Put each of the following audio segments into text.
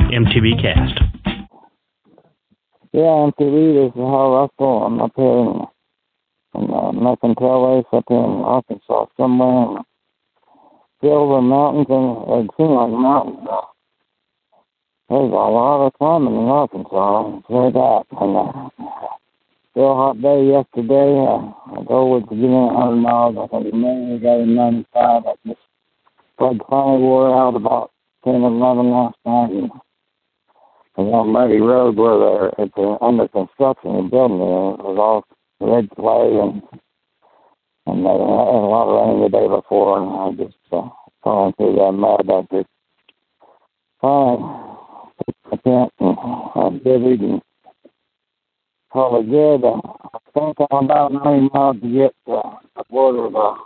MTV Cast. Yeah, MTV is how Russell. I'm up here in Mercantile up here in Arkansas somewhere. And Silver Mountains, and it seems like mountains. There's a lot of climbing in Arkansas. Hear that. And still hot day yesterday. I go with to get in 100 miles. I think maybe got in 95. I just finally wore out about 10 or 11 last night. And on Muddy Road where it's under construction and building there, it was all red clay and they had a lot of rain the day before, and I just falling through that mud. I just I can't and divvied and probably good. I think I'm about 90 miles to get the border of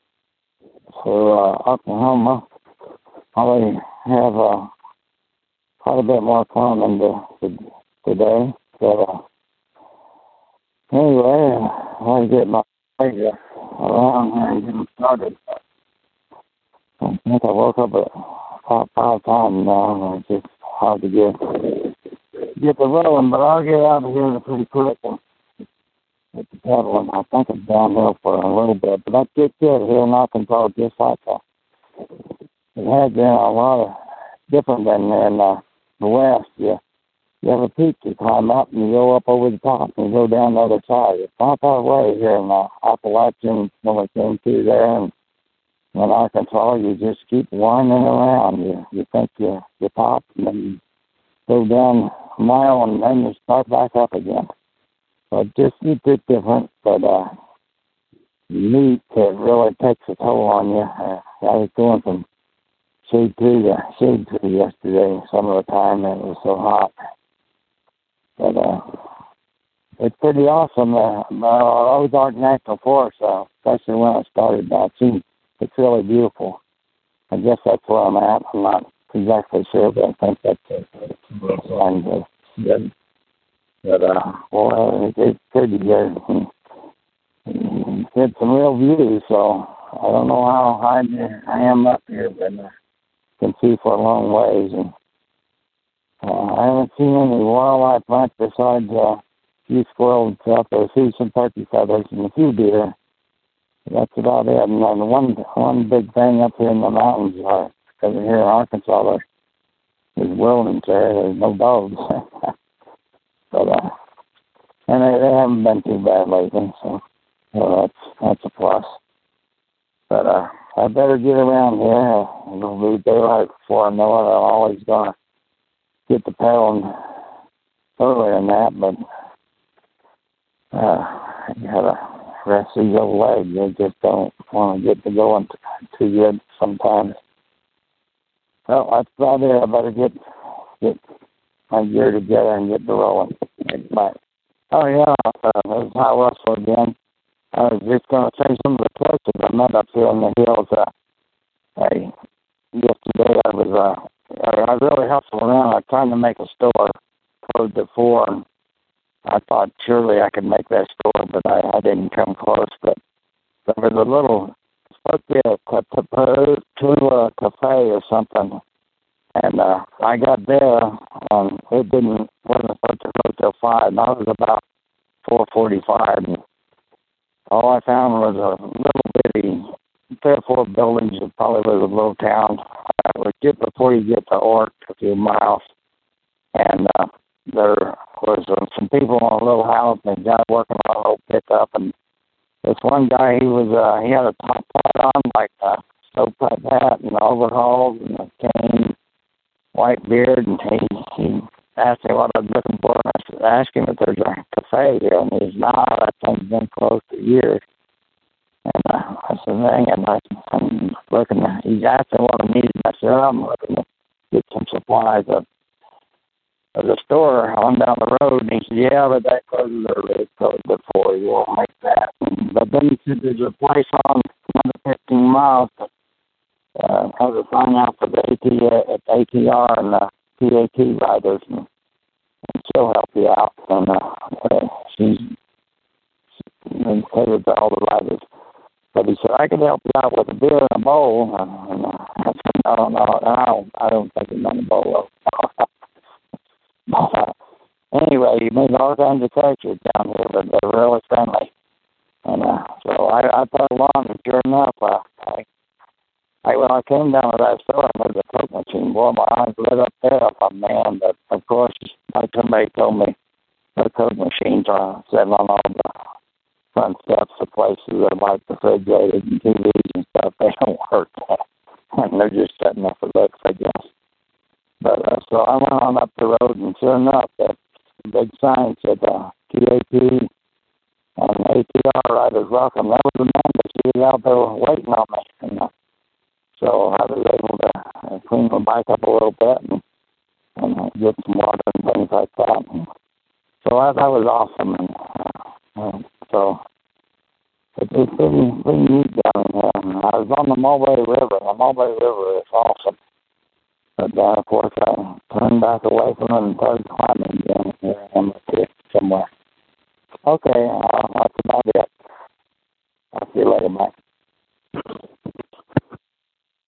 Oklahoma. I have quite a bit more climbing today. So anyway, I get my legs around here and get them started. I think I woke up at five times now, and it's just hard to get the rolling, but I'll get out of here pretty quick and get the pedaling. I think it's downhill for a little bit, but that's good here in Arkansas, just like it has been a lot of different than in the West. You have a peak you climb up and you go up over the top and you go down the other side. It's not that way here in Appalachian when we came through there. And in Arkansas, you just keep winding around. You think you top and then you go down a mile and then you start back up again. So it's just a bit different, but meat, it really takes a toll on you. I was going from shade 2 to shade 3 yesterday some of the time, and it was so hot. But it's pretty awesome. Ozark National Forest, especially when it started, it's really beautiful. I guess that's where I'm at. I'm not exactly sure, but I think that's it. Good. But, boy, it's pretty good. It's some real views, so I don't know how high I am up here, but I can see for a long ways. And I haven't seen any wildlife much besides a few squirrels and stuff. I see some turkey feathers and a few deer. That's about it. And then one big thing up here in the mountains, over here in Arkansas, there's wilderness there. There's no dogs. But and they haven't been too bad lately, so that's a plus. But I better get around here. It'll be daylight before I know it. I'm always gonna get the pedaling earlier than that, but you gotta rest these old legs. They just don't want to get to going too good sometimes. Well, that's about it. I better get my gear together and get the rolling. But, oh yeah, this is Hal Russell again. I was just going to say some of the places I met up here in the hills. Yesterday I really hustled around. I was trying to make a store closed at 4, and I thought surely I could make that store, but I didn't come close. But there was a little, supposed to be a cafe or something, and I got there, and it wasn't supposed to close till 5, and I was about 4:45, and all I found was a little bitty 3 or 4 buildings. It probably was a little town. It was just before you get to Ork, a few miles. And there was some people in a little house and a guy working on a little pickup. And this one guy, he had a top hat on, like a stovepipe hat and overalls and a cane, white beard. And he asked me what I was looking for. And I asked him if there's a cafe here. And he said, "No, that thing's been closed for years." And I said, "Dang it, I'm looking." He's asked me what I needed. I said, "I'm looking to get some supplies of the store on down the road." And he said, "Yeah, but that closes early. It's closed at 4. You won't make that." But then he said, "There's a place on another 15 miles that has a sign out for the ATR and the PAT riders, and she'll help you out." And she's catered to all the riders. But he said, "I could help you out with a beer and a bowl." And I said, "No, I don't think it's on a bowl." Anyway, you meet all kinds of characters down here, but they're really friendly. And so I put along, and sure enough, when I came down to that store and there's a Coke machine, boy, my eyes lit up there. I thought, man, but of course, like somebody told me, the Coke machines are sitting on all the front steps of places that are like refrigerated and TVs and stuff. They don't work. And they're just setting up for looks, I guess. But so I went on up the road, and sure enough, that big sign said TAP and ATR riders welcome. That was the man that she was out there waiting on me. And, so I was able to clean my bike up a little bit and get some water and things like that. And so that was awesome. And so it's pretty neat down here. And I was on the Mulberry River. The Mulberry River is awesome. But of course, I turned back away from it and started climbing again here in the creek somewhere. Okay, that's about it. I'll see you later, Mike.